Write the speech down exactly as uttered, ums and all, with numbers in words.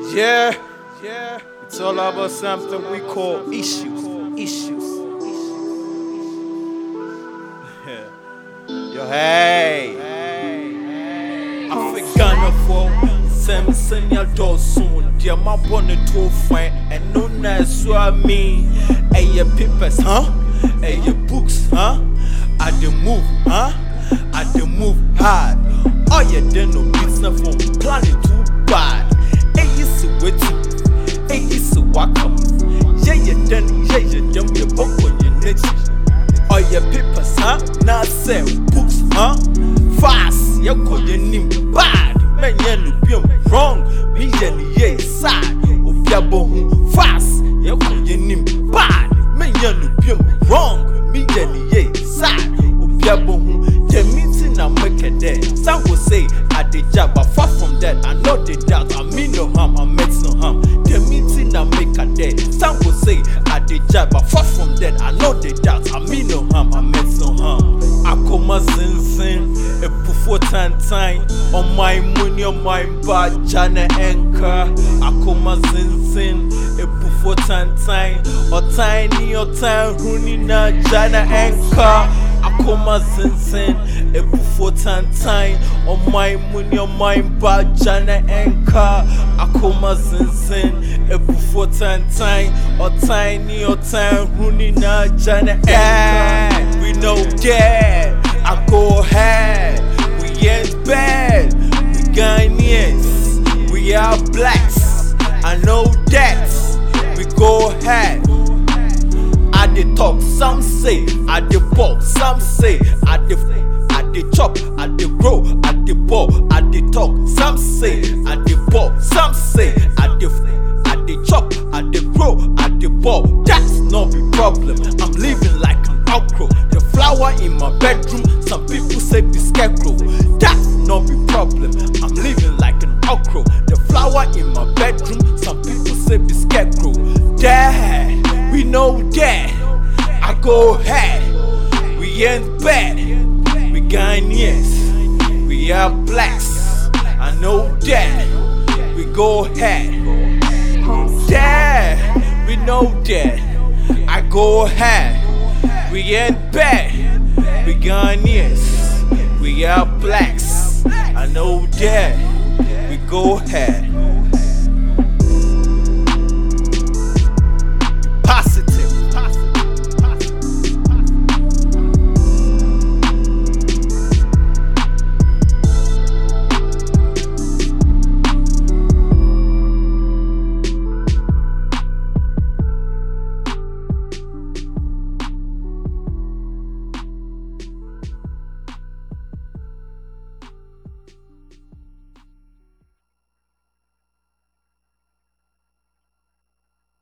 Yeah, yeah, it's all about something we call issues. Issues. Yo, hey, Africana for some senior door soon. Dear, my bonnet to find and no nice me. Hey, your papers, huh? Hey, your books, huh? I the move, huh? I the move hard. Oh, yeah, then no business from planet too bad. Hey, it's a wet, hey, it's a welcome. Yeah, yeah, then, yeah, yeah, then your book on your next. Oh, your papers, huh? Now say books, huh? Fast, you call your name bad. Man, you no be wrong. Me, Jenny, yeah, sad. Oh, yeah, boom, fast, you call your name bad. Man, you no be wrong. Me, Jenny, yeah, sad. Oh, yeah, boom. The meeting I make it there. Some will say I did job, but far from that, I know the doubt. I mean no harm, I meant no harm. The meeting I make it there. Some will say I did job, but far from that, I know the doubt. I mean no harm, I meant no harm. I come a sin sin, a before time time. On my money, on my bad Jana anchor. I come a sin sin, a before time time. Or tiny or time, running na Jana anchor. I come a sin sin, a before time time. On my money, on my bad Jana anchor. I come a sin sin, a before time time. Or tiny or time, running na Jana anchor. We know that. I go ahead. We ain't bad. We Ghanaians. We are blacks. I know that. We go ahead. I dey talk, some say I dey ball, some say I dey I dey chop, I dey grow, I dey ball, I dey talk, some say I dey ball, some say I dey I dey chop, I dey grow, I dey ball. That's not the problem. I'm living like an outgrow. The flower in my bedroom, some people say be scarecrow. That's not the problem. I'm living like an outgrow. The flower in my bedroom, some people say be scarecrow. Dad, we know that. I go ahead. We ain't bad. We Ghanaians. We are blacks. I know that. We go ahead. Dad, we know that. I go ahead. We ain't bad. We Ghanaians. We are blacks. I know that.